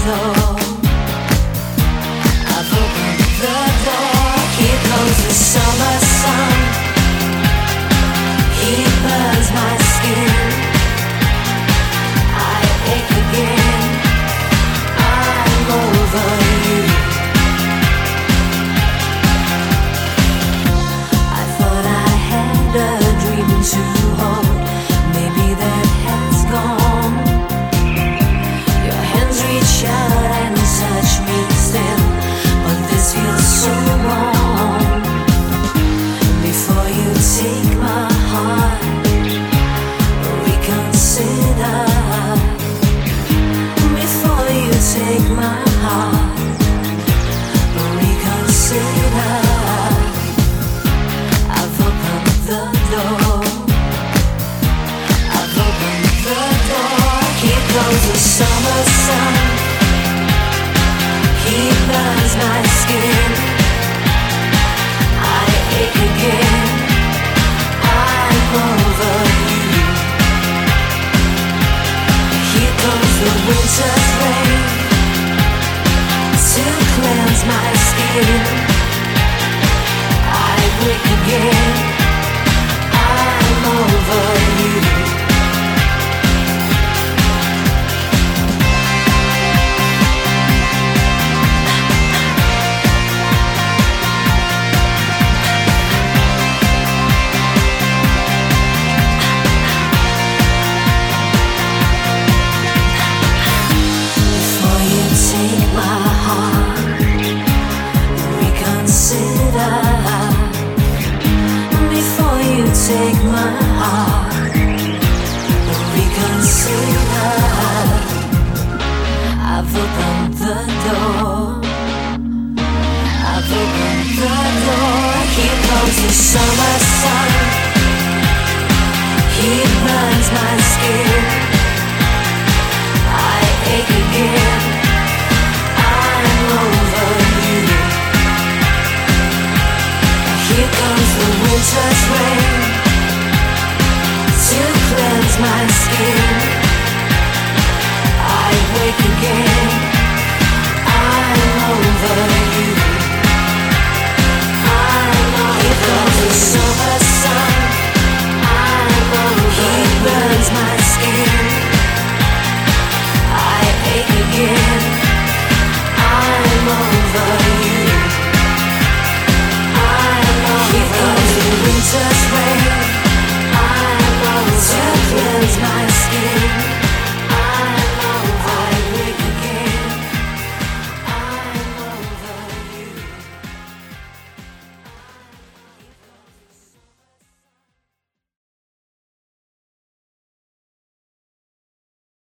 door. I've opened the door. Here comes the summer sun. He burns my skin. I ache again. I'm over you. I thought I had a dream to hold. Maybe that has gone. Your hands reach out and touch me still, but this feels so wrong. Before you take my heart, reconsider. Before you take my heart, reconsider. I've opened the door. I've opened the door. Here comes the summer sun. He burns my skin. I ache again. I'm over you. Here comes the winter's rain to cleanse my skin. I wake again. I'm over you. Before you take my heart, reconsider. Before you take my heart, reconsider. I've opened the door. I've opened the door. Here comes the summer sun. He burns my skin. I ache again. I'm over you. Here comes the winter's rain to cleanse my skin. I wake again. I'm over you. Here comes the summer sun. He burns my skin. I ache again. I'm over you. Here comes the winter's rain to cleanse my skin.